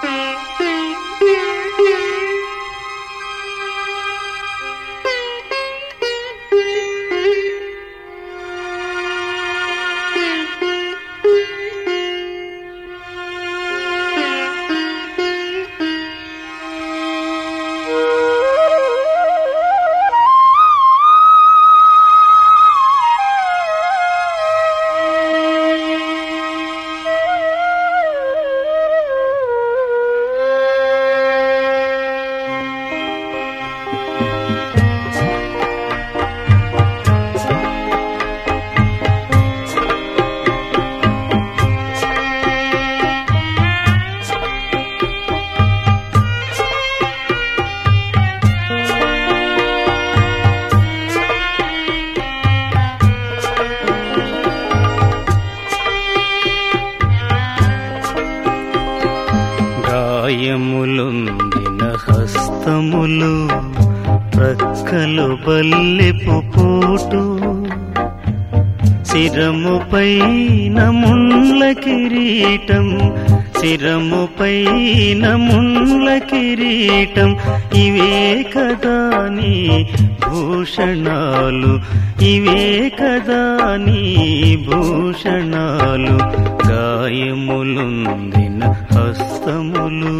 గాయములొందిన హస్తములు ప్రక్కలు బల్లెపు పోటు శిరముపైన ముండ్ల కిరీటం శిరముపైన ముండ్ల కిరీటం ఇవే కదా నీ భూషణాలు ఇవే కదా నీ భూషణాలు గాయములొందిన హస్తములు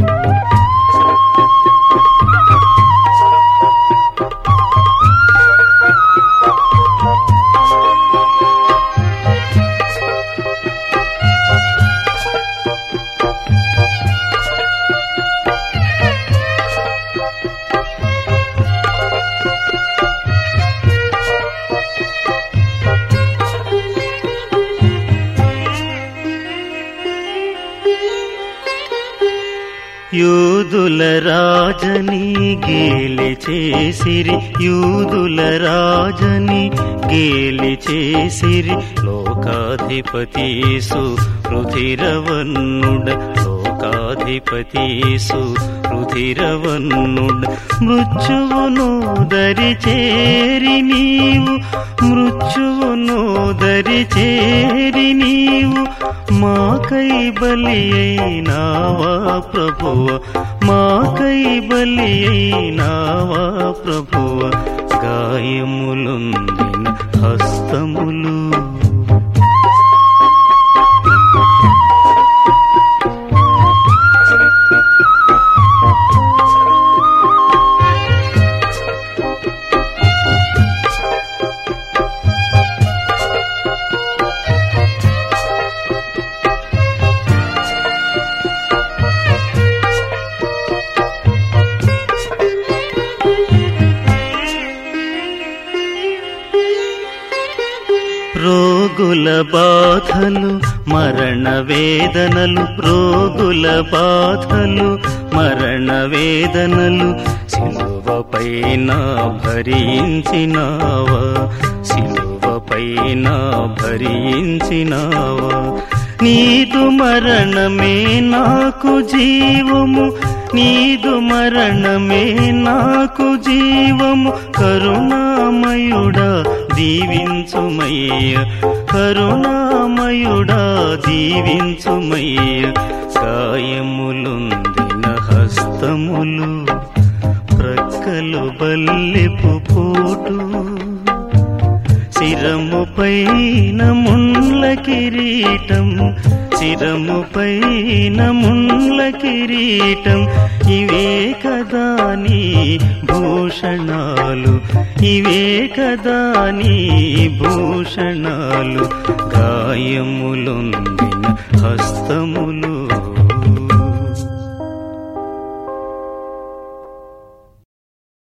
యూదుల రాజని గేలి చేసిరి యూదుల రాజని గేలి చేసిరి లోకాధిపతీసు రుధిరవన్నుడ లోకాధిపతీసు రుధిరవన్నుడ మృత్యువును దరి చేరి నీవు మృత్యువును దరి చేరి నీవు మాకై బలి అయినావా ప్రభువ మాకై బలి అయినావా ప్రభువ గాయములొందిన హస్తములు రోగుల బాధలు మరణ వేదనలు రోగుల బాధలు మరణ వేదనలు సిలువపైన భరించినావా సిలువపైన భరించినావా నీదు మరణమే నాకు జీవము నీదు మరణమే నాకు జీవము కరుణామయుడా దీవించుమయ్య కరుణామయుడా దీవించుమయ్య గాయములొందిన హస్తములు ప్రక్కలు బల్లెపు పోటు శిరముపైన ముండ్ల కిరీటం శిరముపైన ముండ్ల కిరీటం ఇవే కదా నీ భూషణాలు ఇవే కదా నీ భూషణాలు గాయములొందిన హస్తములు